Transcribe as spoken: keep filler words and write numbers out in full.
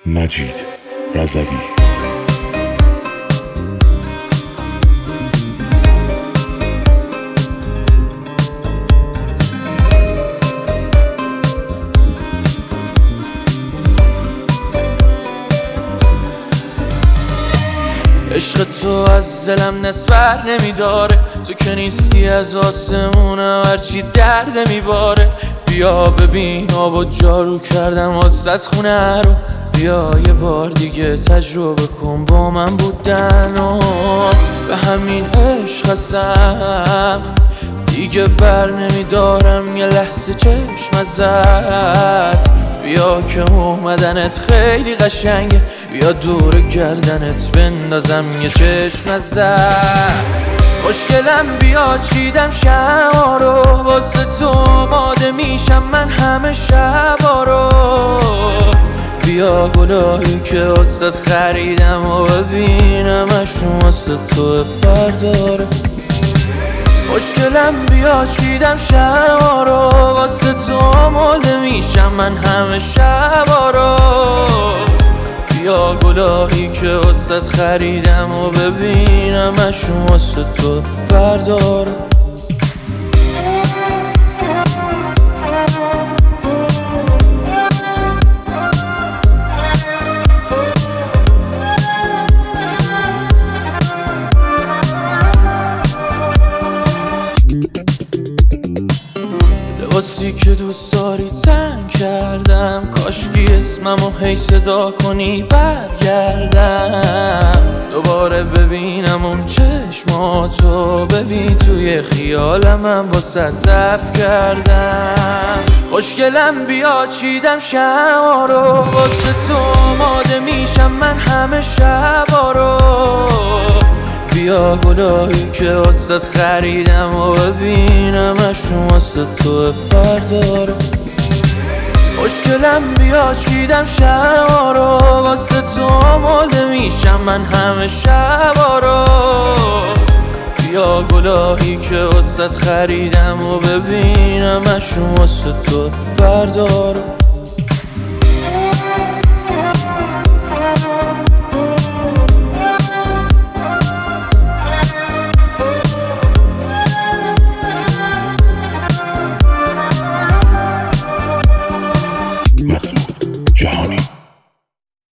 مجید رضوی. عشق تو از دلم نسبر نمیداره، تو که نیستی از آسمونم هرچی درد میباره. بیا ببین آب و جارو کردم واسط خونه رو، بیا یه بار دیگه تجربه کن با من بودن و به همین عشق هستم دیگه بر نمیدارم یه لحظه چشم ازت. بیا که اومدنت خیلی قشنگه، بیا دور گردنت بندازم یه چشم ازت. خوشگلم بیا چیدم شما رو، واسه تو آماده میشم من همه شبا رو. بیا گلایی که واسه خریدم و ببینمشون واسه تو برداره. خوشگلم بیا چیدم شما رو، واسه تو آماده میشم من همه شبا رو. بیا گلایی که واسه خریدم و ببینمشون واسه تو بردار. لباسی که دوست داری تن کردم، کاشکی اسممو هی صدا کنی برگردم. دوباره ببینم اون چشماتو، ببین توی خیالم من واسه ضعف کردم. خوشگلم بیا چیدم شما رو، واسه تو آماده میشم من همه شبا رو. بیا گلایی که واسه خریدم و ببینمشون واسه تو بردار. خوشگلم بیا چیدم شما رو، واسه تو آماده میشم من همه شبا رو. بیا گلایی که واسه خریدم و ببینمشون واسه تو بردار.